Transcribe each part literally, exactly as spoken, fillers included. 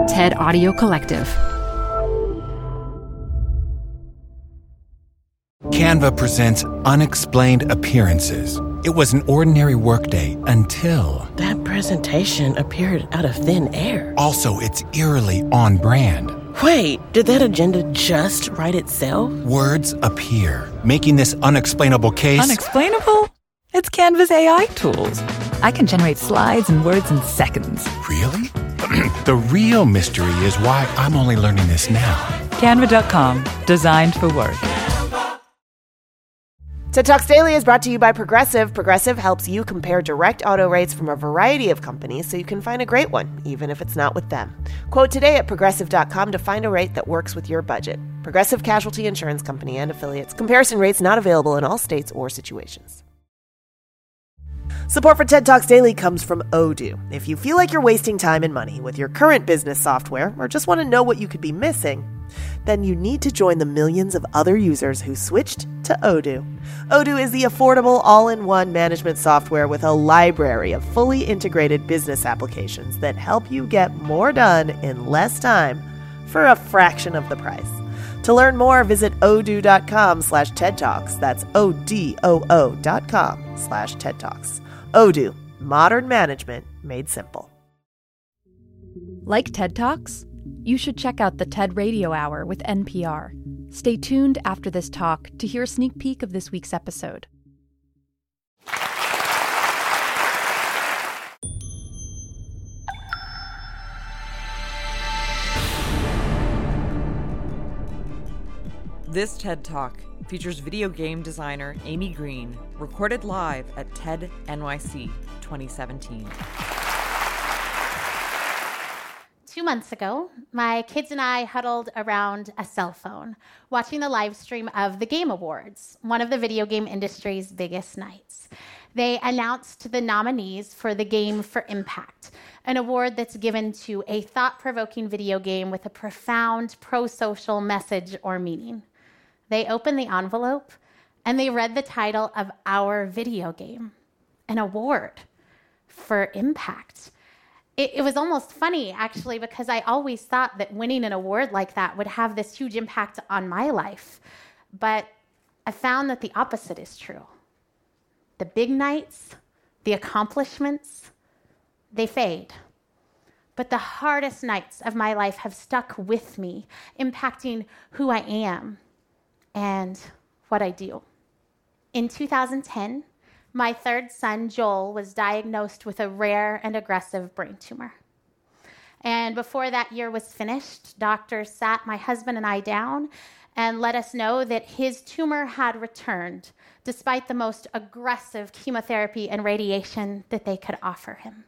TED Audio Collective. Canva presents Unexplained Appearances. It was an ordinary workday until... That presentation appeared out of thin air. Also, it's eerily on brand. Wait, did that agenda just write itself? Words appear, making this unexplainable case... Unexplainable? It's Canva's A I tools. I can generate slides and words in seconds. Really? The real mystery is why I'm only learning this now. Canva dot com, designed for work. TED Talks Daily is brought to you by Progressive. Progressive helps you compare direct auto rates from a variety of companies so you can find a great one, even if it's not with them. Quote today at progressive dot com to find a rate that works with your budget. Progressive Casualty Insurance Company and Affiliates. Comparison rates not available in all states or situations. Support for TED Talks Daily comes from Odoo. If you feel like you're wasting time and money with your current business software or just want to know what you could be missing, then you need to join the millions of other users who switched to Odoo. Odoo is the affordable all-in-one management software with a library of fully integrated business applications that help you get more done in less time for a fraction of the price. To learn more, visit odoo.com slash TED Talks. That's O-D-O-O dot com slash TED Talks. Odoo, modern management made simple. Like TED Talks? You should check out the TED Radio Hour with N P R. Stay tuned after this talk to hear a sneak peek of this week's episode. This TED Talk features video game designer Amy Green, recorded live at TED N Y C twenty seventeen. Two months ago, my kids and I huddled around a cell phone, watching the live stream of the Game Awards, one of the video game industry's biggest nights. They announced the nominees for the Game for Impact, an award that's given to a thought-provoking video game with a profound pro-social message or meaning. They opened the envelope, and they read the title of our video game, an award for impact. It, it was almost funny, actually, because I always thought that winning an award like that would have this huge impact on my life. But I found that the opposite is true. The big nights, the accomplishments, they fade. But the hardest nights of my life have stuck with me, impacting who I am and what I do. In two thousand ten, my third son, Joel, was diagnosed with a rare and aggressive brain tumor. And before that year was finished, doctors sat my husband and I down and let us know that his tumor had returned, despite the most aggressive chemotherapy and radiation that they could offer him.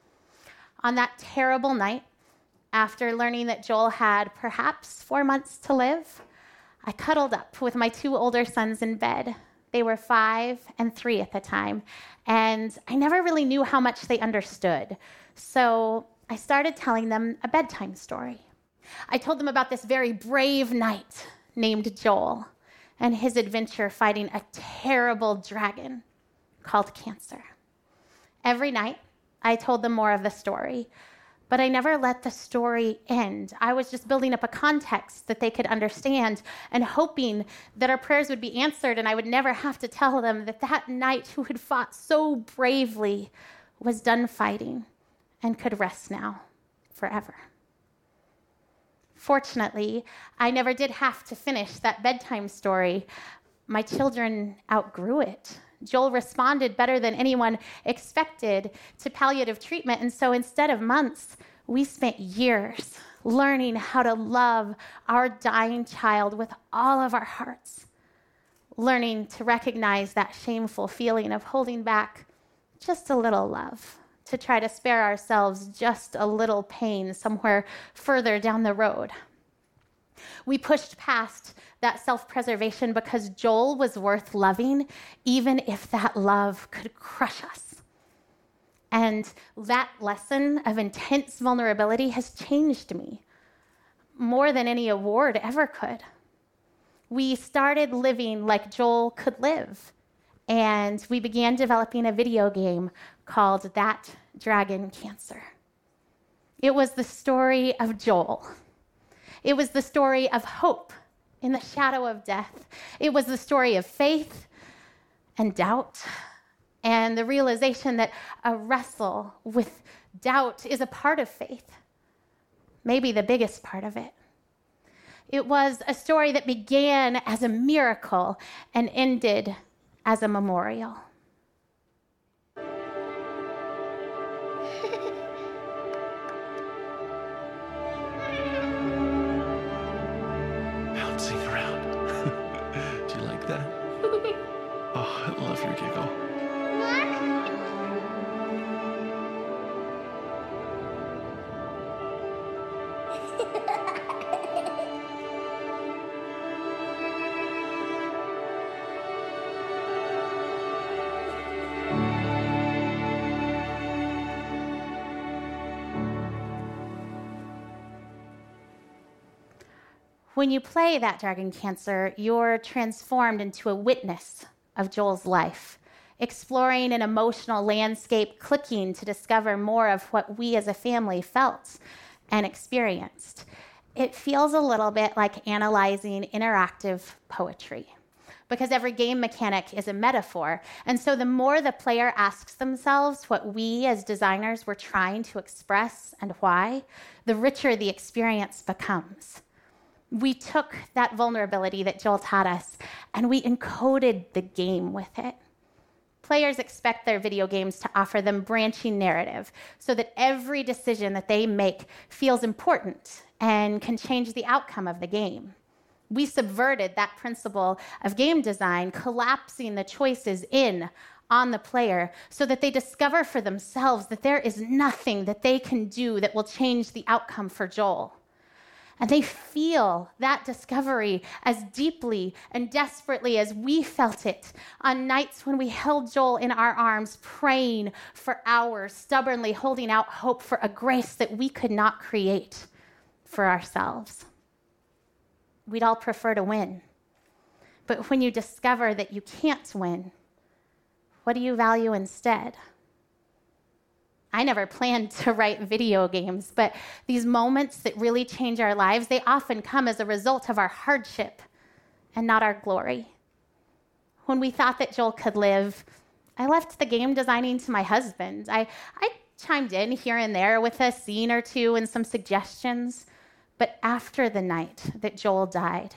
On that terrible night, after learning that Joel had perhaps four months to live, I cuddled up with my two older sons in bed. They were five and three at the time, and I never really knew how much they understood. So I started telling them a bedtime story. I told them about this very brave knight named Joel and his adventure fighting a terrible dragon called cancer. Every night, I told them more of the story, but I never let the story end. I was just building up a context that they could understand and hoping that our prayers would be answered and I would never have to tell them that that knight who had fought so bravely was done fighting and could rest now forever. Fortunately, I never did have to finish that bedtime story. My children outgrew it. Joel responded better than anyone expected to palliative treatment, and so instead of months, we spent years learning how to love our dying child with all of our hearts, learning to recognize that shameful feeling of holding back just a little love, to try to spare ourselves just a little pain somewhere further down the road. We pushed past that self-preservation because Joel was worth loving, even if that love could crush us. And that lesson of intense vulnerability has changed me more than any award ever could. We started living like Joel could live, and we began developing a video game called That Dragon Cancer. It was the story of Joel. It was the story of hope in the shadow of death. It was the story of faith and doubt, and the realization that a wrestle with doubt is a part of faith, maybe the biggest part of it. It was a story that began as a miracle and ended as a memorial. Bouncing around. Do you like that? Oh, I love your giggle. When you play that Dragon Cancer, you're transformed into a witness of Joel's life, exploring an emotional landscape, clicking to discover more of what we as a family felt and experienced. It feels a little bit like analyzing interactive poetry, because every game mechanic is a metaphor. And so the more the player asks themselves what we as designers were trying to express and why, the richer the experience becomes. We took that vulnerability that Joel taught us, and we encoded the game with it. Players expect their video games to offer them branching narrative so that every decision that they make feels important and can change the outcome of the game. We subverted that principle of game design, collapsing the choices in on the player so that they discover for themselves that there is nothing that they can do that will change the outcome for Joel. And they feel that discovery as deeply and desperately as we felt it on nights when we held Joel in our arms, praying for hours, stubbornly holding out hope for a grace that we could not create for ourselves. We'd all prefer to win. But when you discover that you can't win, what do you value instead? I never planned to write video games, but these moments that really change our lives, they often come as a result of our hardship and not our glory. When we thought that Joel could live, I left the game designing to my husband. I, I chimed in here and there with a scene or two and some suggestions, but after the night that Joel died,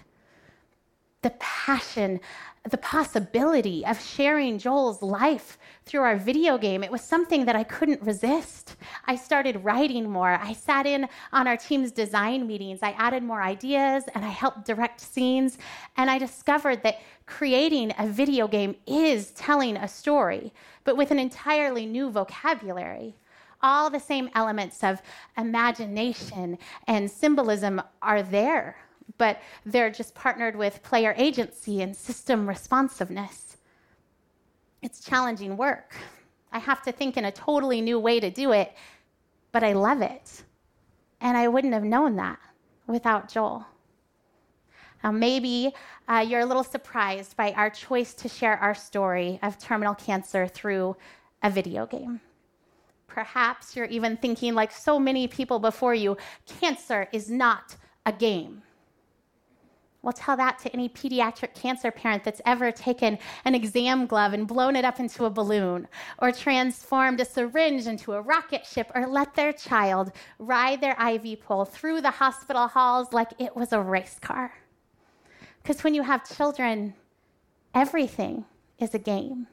the passion, the possibility of sharing Joel's life through our video game, it was something that I couldn't resist. I started writing more. I sat in on our team's design meetings. I added more ideas and I helped direct scenes. And I discovered that creating a video game is telling a story, but with an entirely new vocabulary. All the same elements of imagination and symbolism are there, but they're just partnered with player agency and system responsiveness. It's challenging work. I have to think in a totally new way to do it, but I love it. And I wouldn't have known that without Joel. Now, maybe uh, you're a little surprised by our choice to share our story of terminal cancer through a video game. Perhaps you're even thinking, like so many people before you, cancer is not a game. Well, tell that to any pediatric cancer parent that's ever taken an exam glove and blown it up into a balloon, or transformed a syringe into a rocket ship, or let their child ride their I V pole through the hospital halls like it was a race car. Because when you have children, everything is a game.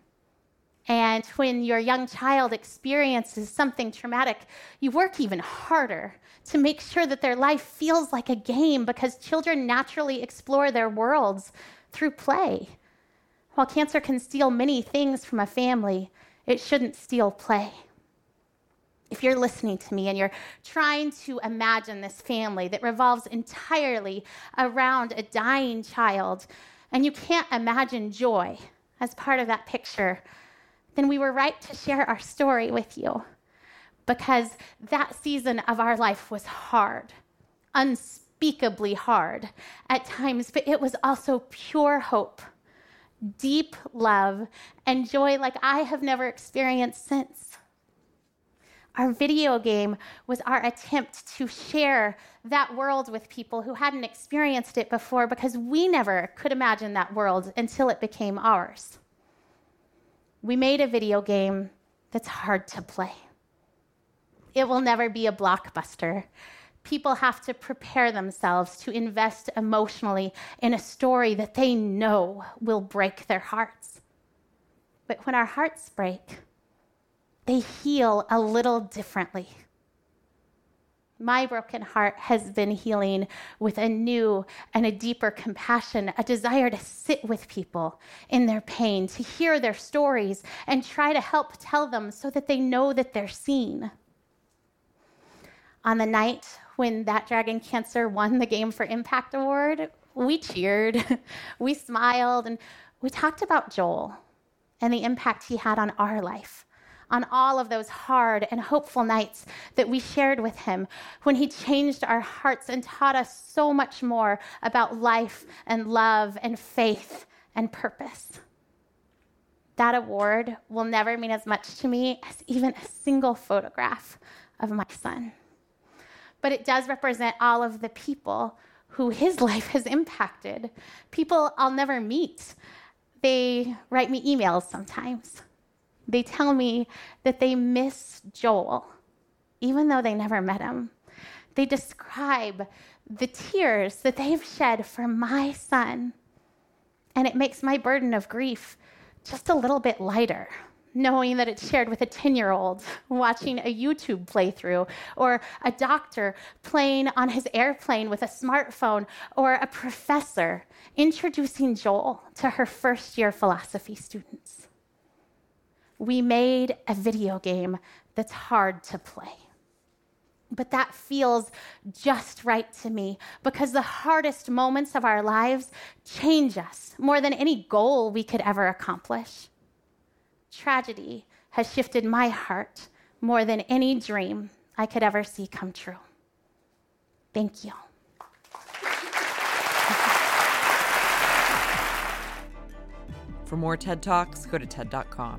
And when your young child experiences something traumatic, you work even harder to make sure that their life feels like a game, because children naturally explore their worlds through play. While cancer can steal many things from a family, it shouldn't steal play. If you're listening to me and you're trying to imagine this family that revolves entirely around a dying child, and you can't imagine joy as part of that picture, then we were right to share our story with you, because that season of our life was hard, unspeakably hard at times, but it was also pure hope, deep love, and joy like I have never experienced since. Our video game was our attempt to share that world with people who hadn't experienced it before, because we never could imagine that world until it became ours. We made a video game that's hard to play. It will never be a blockbuster. People have to prepare themselves to invest emotionally in a story that they know will break their hearts. But when our hearts break, they heal a little differently. My broken heart has been healing with a new and a deeper compassion, a desire to sit with people in their pain, to hear their stories and try to help tell them so that they know that they're seen. On the night when That Dragon Cancer won the Game for Impact Award, we cheered, we smiled, and we talked about Joel and the impact he had on our life, on all of those hard and hopeful nights that we shared with him, when he changed our hearts and taught us so much more about life and love and faith and purpose. That award will never mean as much to me as even a single photograph of my son. But it does represent all of the people who his life has impacted, people I'll never meet. They write me emails sometimes. They tell me that they miss Joel, even though they never met him. They describe the tears that they've shed for my son, and it makes my burden of grief just a little bit lighter, knowing that it's shared with a ten-year-old watching a YouTube playthrough, or a doctor playing on his airplane with a smartphone, or a professor introducing Joel to her first-year philosophy students. We made a video game that's hard to play. But that feels just right to me, because the hardest moments of our lives change us more than any goal we could ever accomplish. Tragedy has shifted my heart more than any dream I could ever see come true. Thank you. For more TED Talks, go to TED dot com.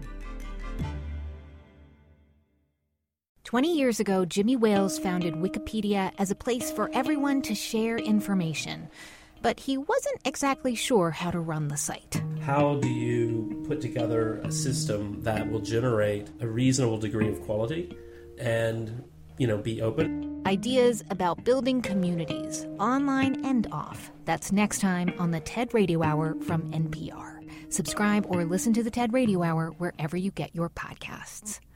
Twenty years ago, Jimmy Wales founded Wikipedia as a place for everyone to share information. But he wasn't exactly sure how to run the site. How do you put together a system that will generate a reasonable degree of quality and, you know, be open? Ideas about building communities, online and off. That's next time on the TED Radio Hour from N P R. Subscribe or listen to the TED Radio Hour wherever you get your podcasts.